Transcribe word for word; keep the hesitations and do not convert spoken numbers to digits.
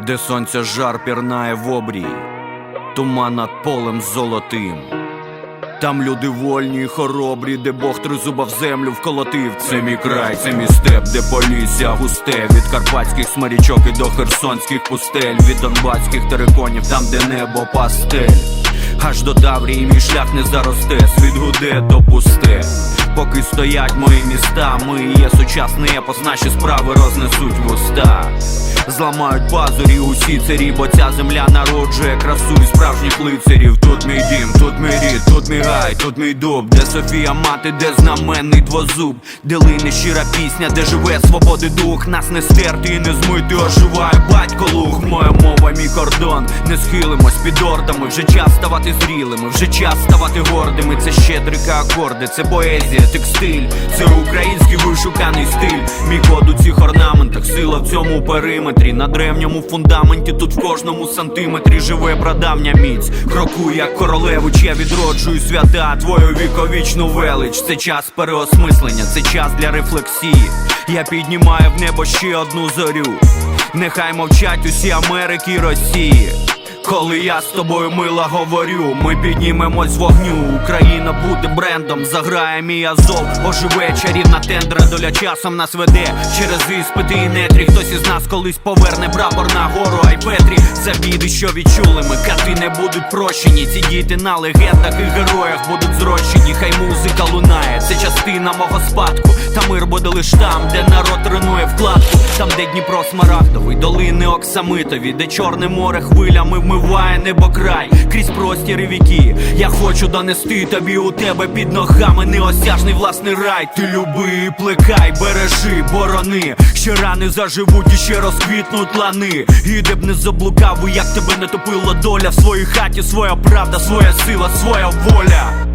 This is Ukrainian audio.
де сонця жар пірнає в обрій, туман над полем золотим. Там люди вольні й хоробрі, де Бог тризуба в землю вколотив. Це мій край, це мій степ, де полісся густе, від карпатських смарічок і до херсонських пустель, від донбаських териконів, там де небо пастель. Аж до Таврії мій шлях не заросте, світ гуде, то пусте. Поки стоять мої міста, ми є сучасний епос, наші справи рознесуть в уста. Зламають пазурі усі царі, бо ця земля народжує красу і справжніх лицарів. Тут мій дім, тут мій рід, тут мій гай, тут мій дуб, де Софія мати, де знаменний двозуб, де лине щира пісня, де живе свободи дух. Нас не стерти і не змити, оживає батько луг. Моя мова, мій кордон, не схилимось під ордами. Вже час ставати зрілими, вже час ставати гордими. Це щедрика акорди, це поезія, текстиль, це український вишуканий стиль. Мій код у цих орнаментах, сила в цьому периметрі. На древньому фундаменті, тут в кожному сантиметрі живе прадавня міць. Крокуй як королевич, я відроджую свята, твою віковічну велич. Це час переосмислення, це час для рефлексії. Я піднімаю в небо ще одну зорю. Нехай мовчать усі Америки й Росії. Коли я з тобою, мила, говорю, ми піднімемось з вогню. Україна буде брендом, заграє мій Азов. Оживе чарівна тендра, доля часом нас веде через іспити і нетрі. Хтось із нас колись поверне прапор на гору Айпетрі. За біди, що відчули ми, кати не будуть прощені. Ці діти на легендах і героях будуть зрощені. Хай музика лунає, це частина мого спадку. Та мир буде лиш там, де народ тренує вкладку. Там, де Дніпро смарагдовий, долини оксамитові, де Чорне море хвилями вмиває небокрай крізь простіри віки. Я хочу донести тобі, у тебе під ногами неосяжний власний рай. Ти люби і плекай, бережи, борони, ще рани заживуть і ще розквітнуть лани. І де б не заблукав, як тебе не топила доля. В своїй хаті своя правда, своя сила, своя воля.